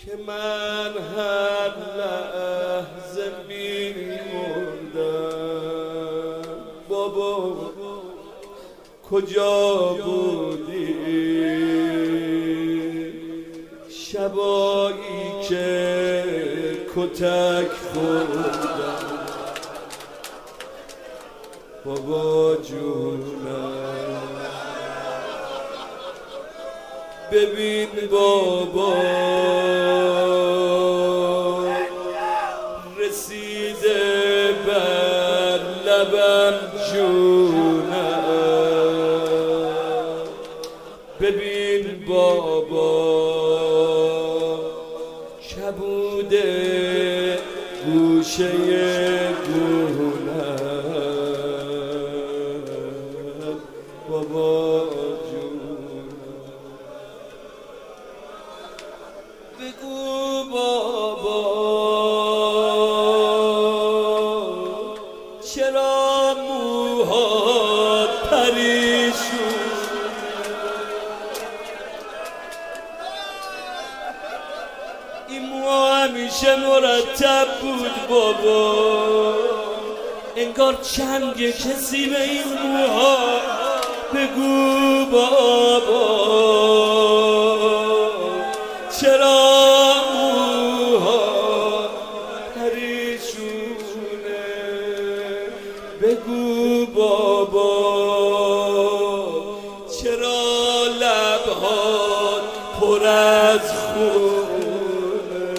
که من هر لحظه می‌مردم. بابا کجا بودی شبایی که کتک خوردم؟ بابا جونم ببین بابا رسیده بر لبم جونم. ببین بابا کبوده گوشه گونم. بابا بگو بابا چرا موهات پریشون؟ این موها همیشه مرتب بود بابا، انگار چنگ کسی به این موها. بگو بابا چرا موها پریشونه؟ بگو بابا چرا لبهات پر از خونه؟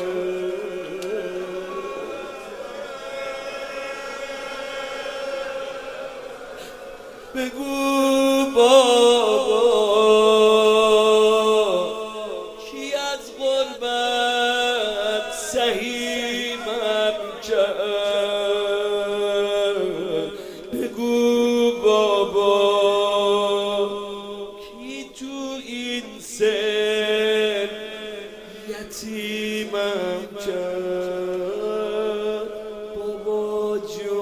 بگو بابا سهیمم کرد؟ بگو بابا کی تو این سن یتیمم کرد؟ بابا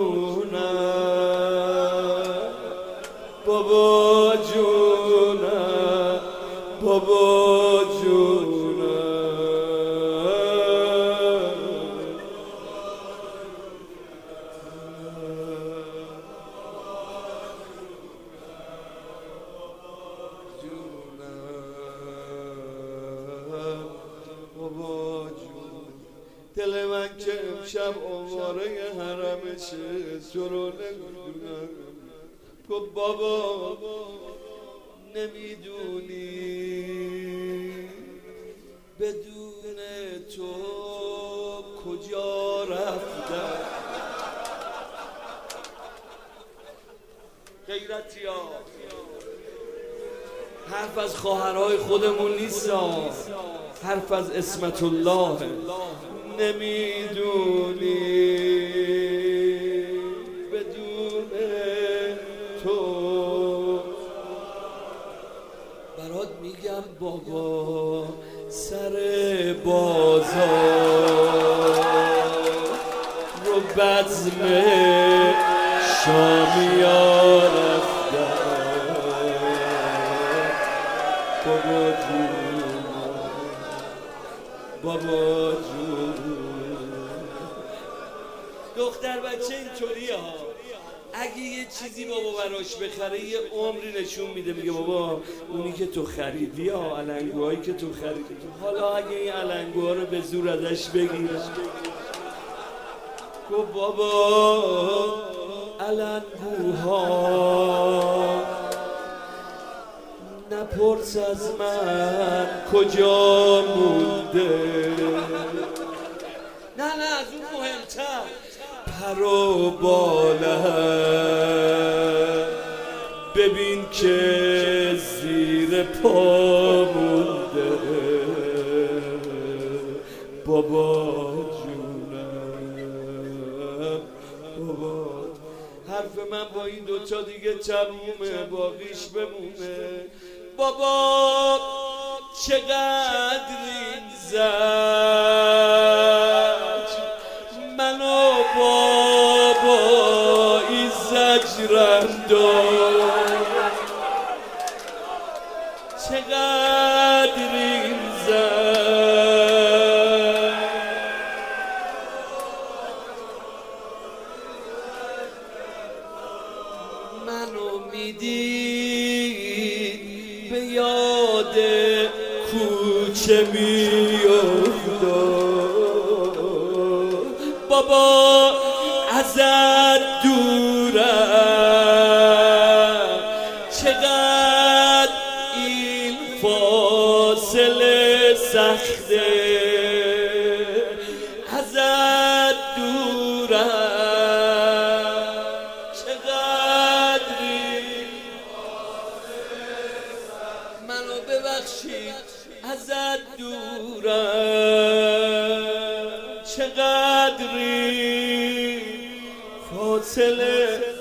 جونم بابا جونم بابا جونم. دل من که امشب آواره حرمشه تو رو نمیدونم. گفت بابا نمیدونی بدون تو کجا رفتم؟ غیرتی ها حرف از خواهرهای خودمون نیست، حرف از اسمت الله. نمیدونی بدون تو برات میگم بابا سر بازار رو بزم شامیا رفتم. بابا جون بابا جون. دختر بچه اینطوریه ها، اگه یه چیزی بابا براش بخره یه عمری نشون میده، میگه بابا اونی که تو خریدی ها، علنگوهایی که تو خریدی، حالا اگه این علنگوها رو به زور ازش بگیر. گفت بابا علنگوها نپرس از من کجا مونده. نه از اون مهمتر پر و بالم ببین که زیر پا مونده. بابا جونم بابا. حرف من با این دوتا دیگه تمومه، باقیش بمونه. بابا چقدر این زد منو بابا این زجرم داد. چقدر این زد چه میافتاد بابا ازت دورم چقدر این فاصله سخته ازت دورم چقدری منو ببخشید ازت دورم چقدری فاصله